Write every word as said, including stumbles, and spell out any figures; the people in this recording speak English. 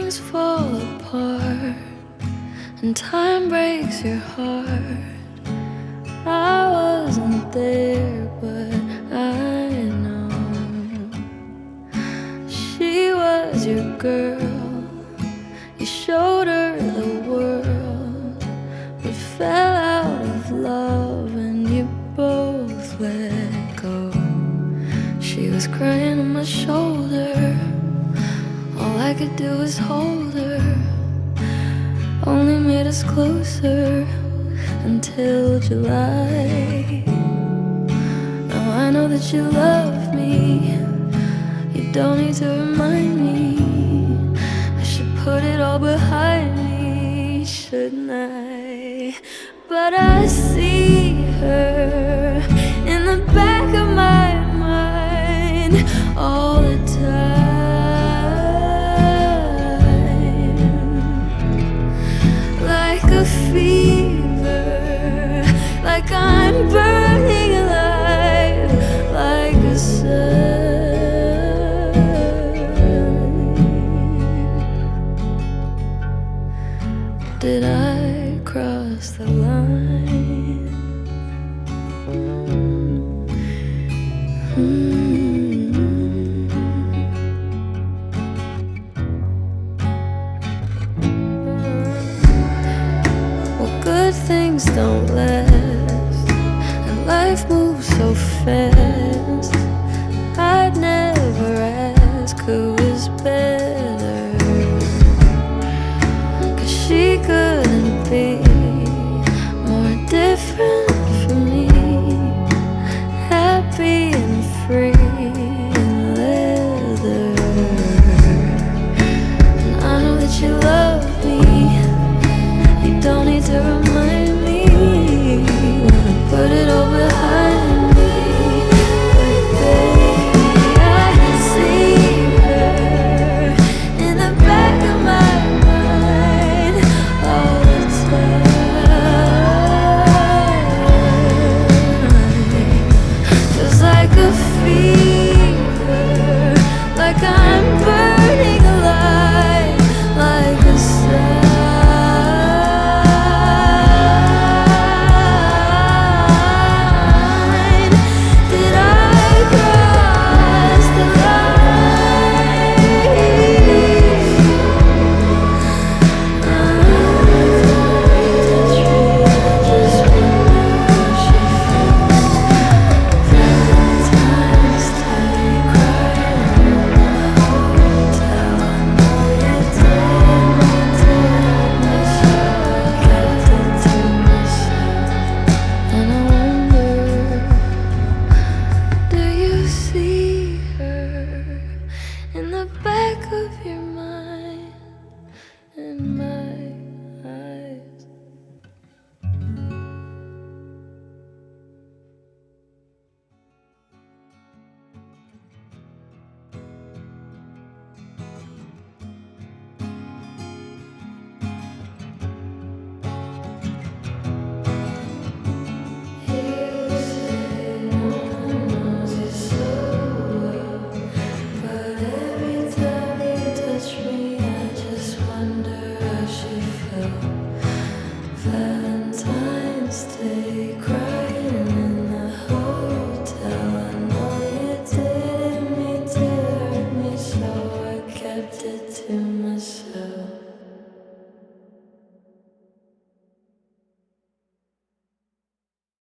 things fall apart and time breaks your heart. I wasn't there, but I know she was your girl. You showed her the world, but fell out of love and you both let go. She was crying on my shoulder, all I could do was hold her. Only made us closer until July. Now I know that you love me, you don't need to remind me. I should put it all behind me, shouldn't I? But I see her in the back of my mind all the time, like a fever, like I'm burning alive, like a sun. Did I cross the line? Mm-hmm. Well, good things don't last, and life moves so fast. I'd never ask who was better, 'cause she couldn't be more different from me. Happy and free in leather. And I know that you love me, you don't need to remind